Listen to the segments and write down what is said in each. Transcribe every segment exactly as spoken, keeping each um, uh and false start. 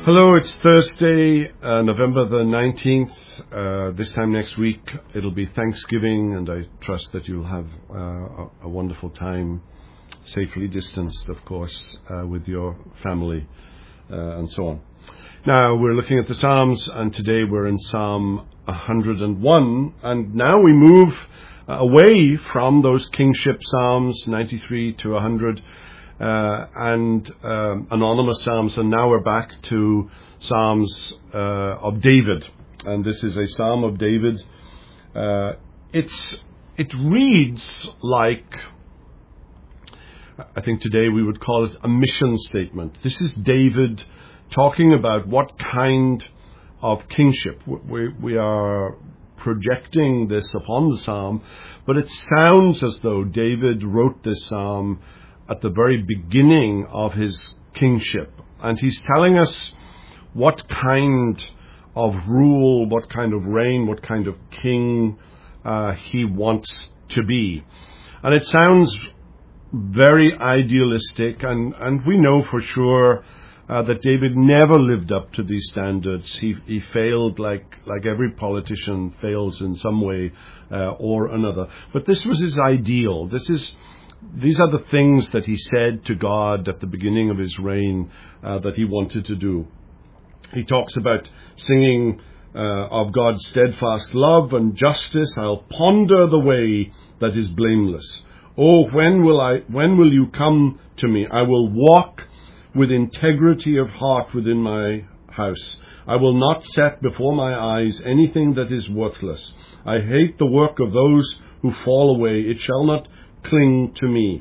Hello, it's Thursday, uh, November the nineteenth. Uh, this time next week, it'll be Thanksgiving, and I trust that you'll have uh, a, a wonderful time, safely distanced, of course, uh, with your family uh, and so on. Now, we're looking at the Psalms, and today we're in Psalm one hundred one, and now we move uh, away from those kingship Psalms, ninety-three to one hundred, Uh, and um, anonymous psalms, and now we're back to Psalms uh, of David, and this is a Psalm of David. Uh, it's it reads like, I think today we would call it a mission statement. This is David talking about what kind of kingship. We, we are projecting this upon the psalm, but it sounds as though David wrote this psalm at the very beginning of his kingship. And he's telling us what kind of rule, what kind of reign, what kind of king uh, he wants to be. And it sounds very idealistic, and, and we know for sure uh, that David never lived up to these standards. He, he failed like, like every politician fails in some way uh, or another. But this was his ideal. This is These are the things that he said to God at the beginning of his reign uh, that he wanted to do. He talks about singing uh, of God's steadfast love and justice. I'll ponder the way that is blameless. Oh, when will I? When will you come to me? I will walk with integrity of heart within my house. I will not set before my eyes anything that is worthless. I hate the work of those who fall away. It shall not cling to me.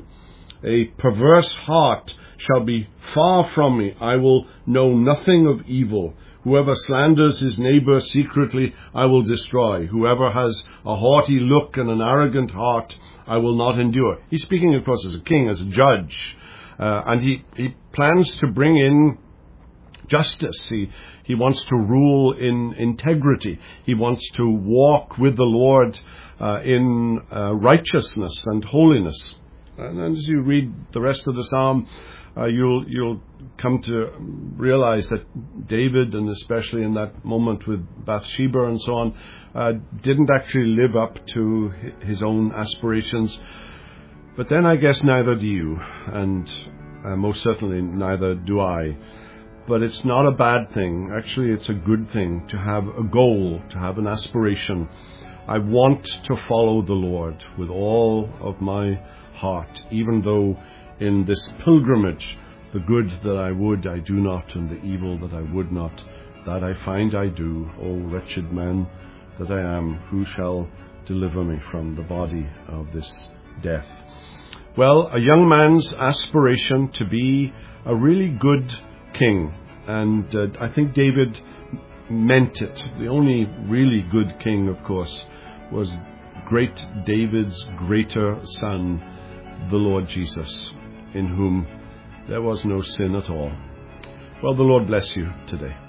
A perverse heart shall be far from me. I will know nothing of evil. Whoever slanders his neighbor secretly, I will destroy. Whoever has a haughty look and an arrogant heart, I will not endure. He's speaking, of course, as a king, as a judge. Uh, and he, he plans to bring in justice. He, he wants to rule in integrity. He wants to walk with the Lord uh, in uh, righteousness and holiness. And as you read the rest of the psalm, uh, you'll you'll come to realize that David, and especially in that moment with Bathsheba and so on, uh, didn't actually live up to his own aspirations. But then I guess neither do you, and uh, most certainly neither do I. But it's not a bad thing. Actually, it's a good thing to have a goal, to have an aspiration. I want to follow the Lord with all of my heart, even though in this pilgrimage, the good that I would, I do not, and the evil that I would not, that I find I do. O wretched man that I am, who shall deliver me from the body of this death? Well, a young man's aspiration to be a really good king, and uh, I think David meant it. The only really good king, of course, was great David's greater son, the Lord Jesus, in whom there was no sin at all. Well, the Lord bless you today.